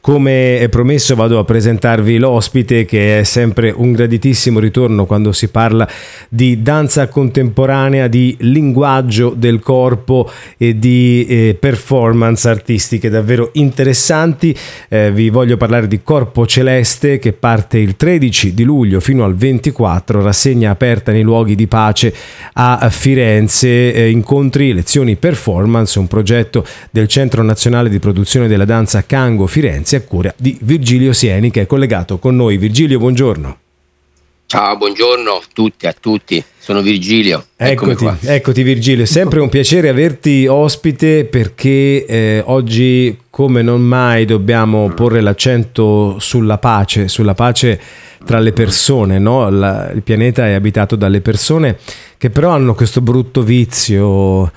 Come promesso vado a presentarvi l'ospite, che è sempre un graditissimo ritorno quando si parla di danza contemporanea, di linguaggio del corpo e di performance artistiche davvero interessanti. Vi voglio parlare di Corpo Celeste, che parte il 13 di luglio fino al 24, rassegna aperta nei luoghi di pace a Firenze, incontri, lezioni, performance, un progetto del Centro Nazionale di Produzione della Danza Cango Firenze, a cura di Virgilio Sieni, che è collegato con noi. Virgilio, buongiorno. Ciao, buongiorno a tutti, sono Virgilio. Eccoti Virgilio, è sempre un piacere averti ospite, perché oggi come non mai dobbiamo porre l'accento sulla pace tra le persone, no? Il pianeta è abitato dalle persone che però hanno questo brutto vizio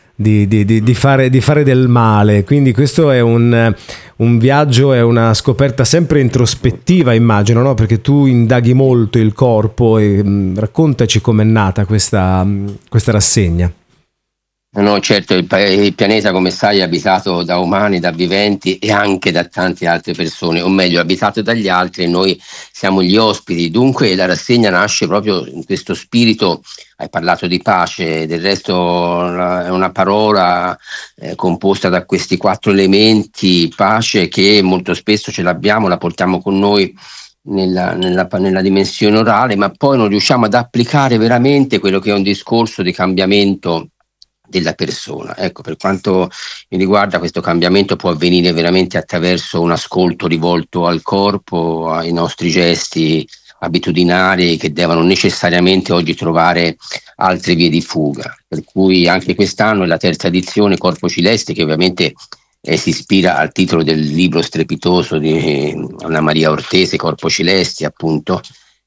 di fare del male, quindi questo è un viaggio, è una scoperta sempre introspettiva, immagino, no? Perché tu indaghi molto il corpo e raccontaci com'è nata questa rassegna. No, certo, il pianeta, come sai, è abitato da umani, da viventi e anche da tante altre persone, o meglio, è abitato dagli altri e noi siamo gli ospiti. Dunque la rassegna nasce proprio in questo spirito. Hai parlato di pace, del resto è una parola composta da questi 4 elementi: pace, che molto spesso ce l'abbiamo, la portiamo con noi nella dimensione orale, ma poi non riusciamo ad applicare veramente quello che è un discorso di cambiamento della persona. Ecco, per quanto mi riguarda, questo cambiamento può avvenire veramente attraverso un ascolto rivolto al corpo, ai nostri gesti abitudinari, che devono necessariamente oggi trovare altre vie di fuga. Per cui anche quest'anno è la 3ª edizione Corpo Celeste, che ovviamente si ispira al titolo del libro strepitoso di Anna Maria Ortese, Corpo Celeste, appunto.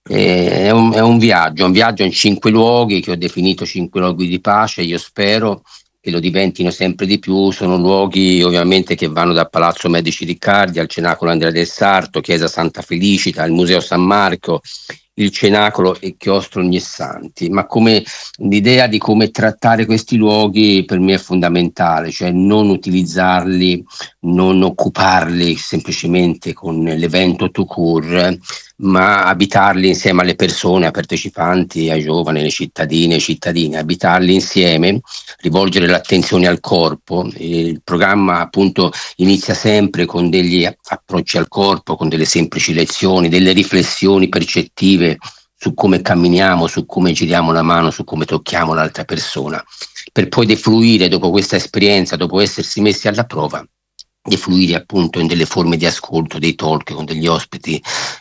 È un viaggio in 5 luoghi che ho definito 5 luoghi di pace. Io spero che lo diventino sempre di più. Sono luoghi ovviamente che vanno da Palazzo Medici Riccardi al Cenacolo Andrea del Sarto, Chiesa Santa Felicita, il Museo San Marco, il Cenacolo e Chiostro Ognissanti. Ma come l'idea di come trattare questi luoghi per me è fondamentale, cioè non utilizzarli, non occuparli semplicemente con l'evento tout court, ma abitarli insieme alle persone, ai partecipanti, ai giovani, alle cittadine e cittadini, abitarli insieme, rivolgere l'attenzione al corpo. Il programma appunto inizia sempre con degli approcci al corpo, con delle semplici lezioni, delle riflessioni percettive su come camminiamo, su come giriamo la mano, su come tocchiamo l'altra persona, per poi defluire dopo questa esperienza, dopo essersi messi alla prova, defluire appunto in delle forme di ascolto, dei talk con degli ospiti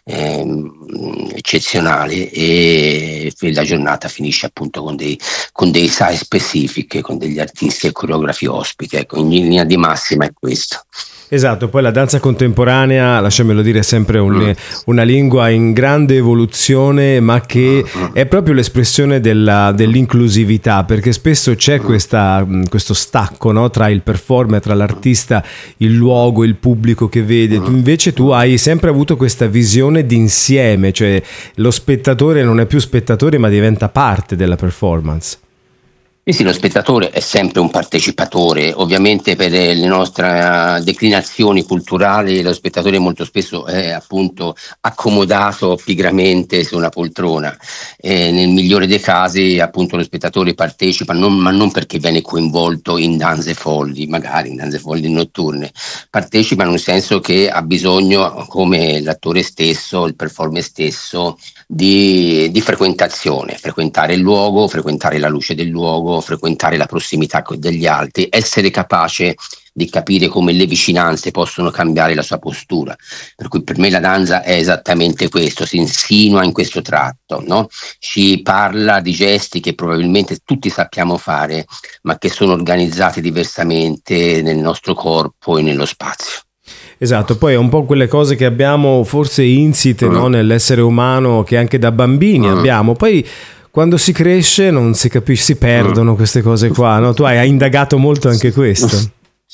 eccezionali, e la giornata finisce appunto con dei sai specifiche, con degli artisti e coreografi ospiti. Ecco, in linea di massima è questo. Esatto, poi la danza contemporanea, lasciamelo dire, è sempre una lingua in grande evoluzione, ma che è proprio l'espressione dell'inclusività, perché spesso c'è questo stacco, no? Tra il performer, tra l'artista, il luogo, il pubblico che vede. Invece tu hai sempre avuto questa visione d'insieme, cioè lo spettatore non è più spettatore ma diventa parte della performance. Sì, lo spettatore è sempre un partecipatore. Ovviamente per le nostre declinazioni culturali lo spettatore molto spesso è appunto accomodato pigramente su una poltrona. Nel migliore dei casi appunto lo spettatore partecipa, ma non perché viene coinvolto in danze folli, magari in danze folli notturne. Partecipa in un senso che ha bisogno, come l'attore stesso, il performer stesso, di frequentazione, frequentare il luogo, frequentare la luce del luogo, frequentare la prossimità degli altri, essere capace di capire come le vicinanze possono cambiare la sua postura. Per cui per me la danza è esattamente questo, si insinua in questo tratto, no? Ci parla di gesti che probabilmente tutti sappiamo fare, ma che sono organizzati diversamente nel nostro corpo e nello spazio. Esatto, poi è un po' quelle cose che abbiamo forse insite, no, nell'essere umano, che anche da bambini abbiamo, poi quando si cresce non si capisce, si perdono queste cose qua, no? Tu hai indagato molto anche questo.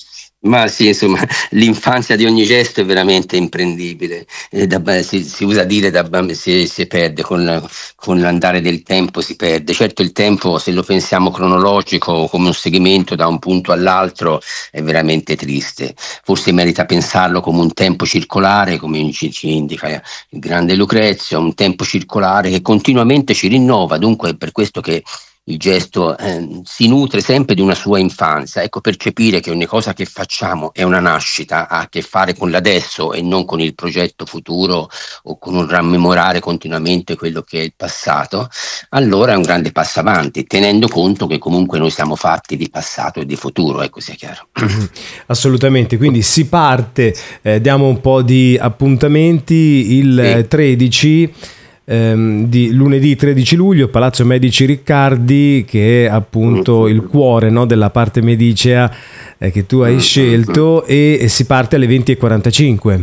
Ma sì, insomma, l'infanzia di ogni gesto è veramente imprendibile. Si usa dire si perde con l'andare del tempo, si perde. Certo, il tempo, se lo pensiamo cronologico, come un segmento da un punto all'altro, è veramente triste. Forse merita pensarlo come un tempo circolare, come ci indica il grande Lucrezio, un tempo circolare che continuamente ci rinnova. Dunque, è per questo che il gesto si nutre sempre di una sua infanzia. Ecco, percepire che ogni cosa che facciamo è una nascita, ha a che fare con l'adesso e non con il progetto futuro o con un rammemorare continuamente quello che è il passato, allora è un grande passo avanti, tenendo conto che comunque noi siamo fatti di passato e di futuro, ecco, sia chiaro. Assolutamente, quindi si parte, diamo un po' di appuntamenti, il 13 di lunedì 13 luglio, Palazzo Medici Riccardi, che è appunto il cuore, no, della parte medicea che tu hai scelto, e si parte alle 20:45.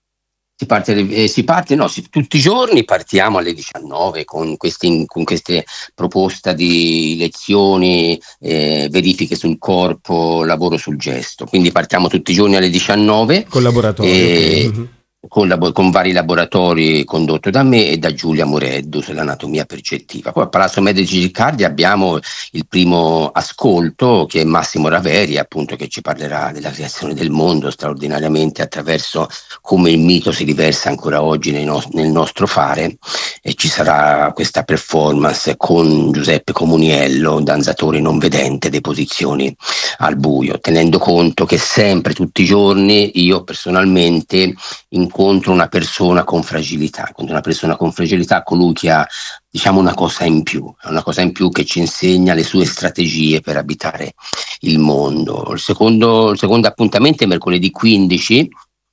Tutti i giorni partiamo alle 19 con queste proposte di lezioni, verifiche sul corpo, lavoro sul gesto. Quindi partiamo tutti i giorni alle 19. Collaboratorio. Con vari laboratori condotto da me e da Giulia Moreddu sull'anatomia percettiva. Poi a Palazzo Medici Riccardi abbiamo il primo ascolto, che è Massimo Raveri, appunto, che ci parlerà della creazione del mondo straordinariamente attraverso come il mito si riversa ancora oggi nel nostro fare, e ci sarà questa performance con Giuseppe Comuniello, danzatore non vedente, deposizioni al buio, tenendo conto che sempre, tutti i giorni, io personalmente incontro una persona con fragilità, colui che ha, diciamo, una cosa in più che ci insegna le sue strategie per abitare il mondo. Il secondo appuntamento è mercoledì 15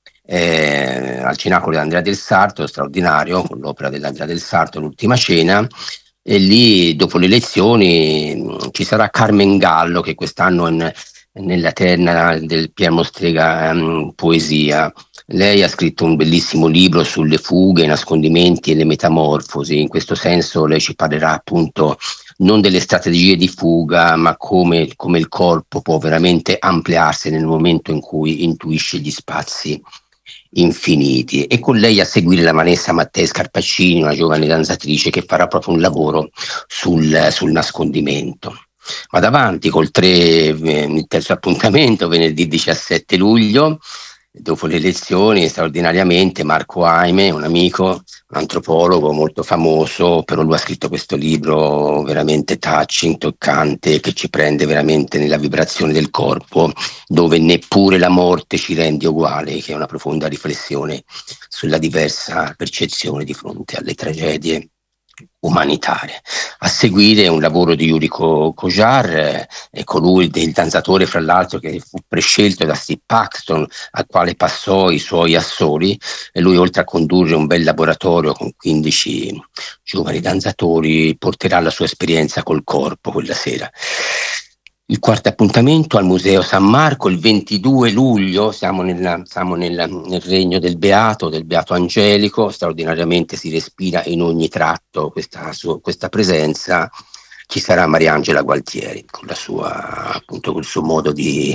al Cenacolo di Andrea del Sarto, straordinario, con l'opera dell'Andrea del Sarto, L'ultima cena, e lì dopo le lezioni ci sarà Carmen Gallo, che quest'anno è nella terna del Pier Strega poesia. Lei ha scritto un bellissimo libro sulle fughe, i nascondimenti e le metamorfosi. In questo senso lei ci parlerà appunto non delle strategie di fuga, ma come il corpo può veramente ampliarsi nel momento in cui intuisce gli spazi infiniti. E con lei a seguire la Vanessa Mattei Scarpaccini, una giovane danzatrice che farà proprio un lavoro sul nascondimento. Vado avanti il terzo appuntamento, venerdì 17 luglio, dopo le lezioni, straordinariamente Marco Aime, un amico, un antropologo molto famoso, però lui ha scritto questo libro veramente touching, toccante, che ci prende veramente nella vibrazione del corpo, dove neppure la morte ci rende uguale, che è una profonda riflessione sulla diversa percezione di fronte alle tragedie umanitarie. A seguire un lavoro di Yuriko Kojar, colui del danzatore, fra l'altro, che fu prescelto da Steve Paxton, al quale passò i suoi assoli, e lui, oltre a condurre un bel laboratorio con 15 giovani danzatori, porterà la sua esperienza col corpo quella sera. Il quarto appuntamento al Museo San Marco, il 22 luglio, siamo nel regno del Beato Angelico, straordinariamente si respira in ogni tratto questa presenza. Ci sarà Mariangela Gualtieri con la sua, appunto, col suo modo di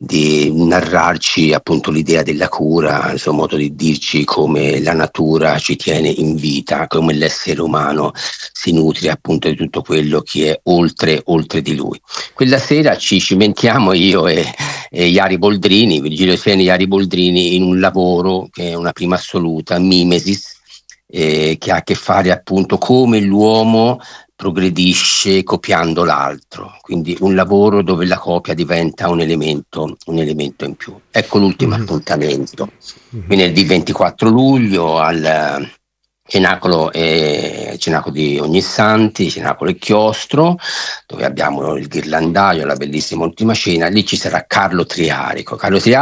narrarci appunto l'idea della cura, il suo modo di dirci come la natura ci tiene in vita, come l'essere umano si nutre appunto di tutto quello che è oltre di lui. Quella sera ci cimentiamo io e Iari Boldrini, Virgilio Sieni e Iari Boldrini, in un lavoro che è una prima assoluta, Mimesis, che ha a che fare appunto come l'uomo progredisce copiando l'altro, quindi un lavoro dove la copia diventa un elemento in più. Ecco l'ultimo appuntamento, venerdì 24 luglio al Cenacolo di Ognissanti, Cenacolo e Chiostro, dove abbiamo il ghirlandaio, la bellissima ultima cena. Lì ci sarà Carlo Triarico.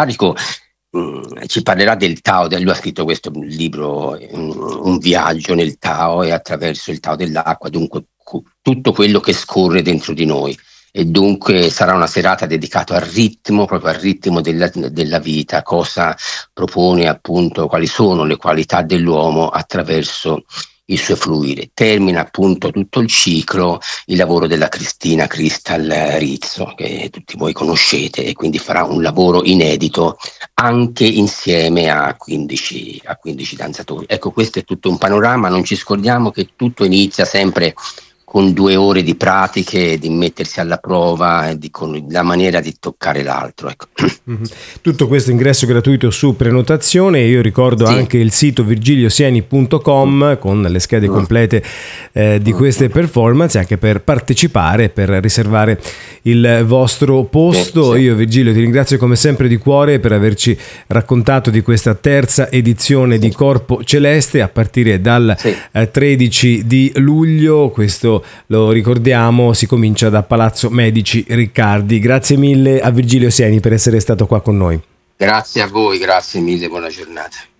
Ci parlerà del Tao, lui ha scritto questo libro, un viaggio nel Tao, e attraverso il Tao dell'acqua, dunque tutto quello che scorre dentro di noi, e dunque sarà una serata dedicata proprio al ritmo della vita, cosa propone appunto, quali sono le qualità dell'uomo attraverso il suo fluire. Termina appunto tutto il ciclo il lavoro della Cristina Cristal Rizzo, che tutti voi conoscete, e quindi farà un lavoro inedito anche insieme a 15 danzatori. Ecco, questo è tutto un panorama, non ci scordiamo che tutto inizia sempre con 2 ore di pratiche, di mettersi alla prova e con la maniera di toccare l'altro. Ecco. Tutto questo ingresso gratuito su prenotazione. Io ricordo anche il sito virgiliosieni.com con le schede complete di queste performance, anche per partecipare, per riservare il vostro posto. Io, Virgilio, ti ringrazio come sempre di cuore per averci raccontato di questa terza edizione di Corpo Celeste a partire dal 13 di luglio. Questo, lo ricordiamo, si comincia da Palazzo Medici Riccardi. Grazie mille a Virgilio Sieni per essere stato qua con noi. Grazie a voi, grazie mille, buona giornata.